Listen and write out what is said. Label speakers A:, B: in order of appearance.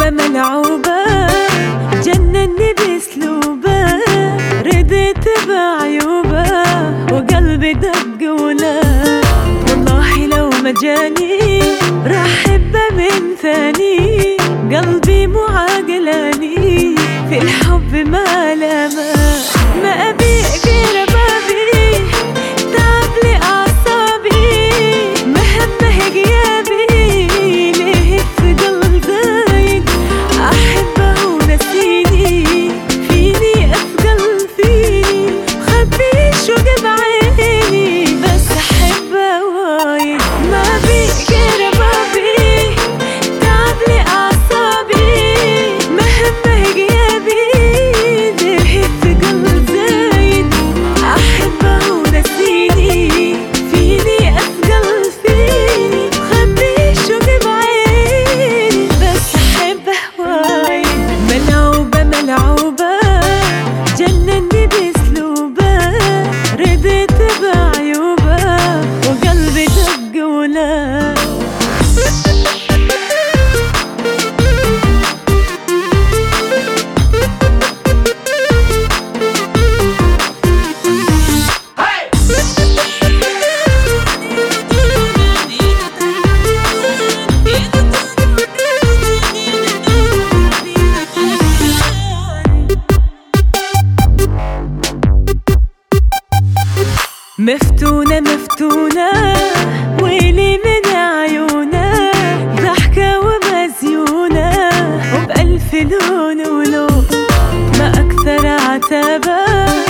A: ملعوبة جنني باسلوبه، رديت بعيوبه وقلبي دق ولا والله لو ما جاني راح احبه من ثاني. قلبي مو عاقلاني في الحب ما لامه، ما ابي غير بابي تعب لي اعصابي، مهمه غيابي ليه الثقل زايد احبه ونسيني، فيني اثقل فيني مخبيش وقب عيني بس احبه وايد. ما ابي غير بابي تعب لي اعصابي، مهمه غيابي ليه الثقل زايد احبه ونسيني، فيني اثقل فيني مخبيش وقب عيني بس احبه وايد. ملعوبه ملعوبه جنني باسلوبه، رديت بعيوبه وقلبي دق ولا مفتونة مفتونة ويلي من عيونة، ضحكة ومزيونة وبألف لون ولون، ما أكثر عتابة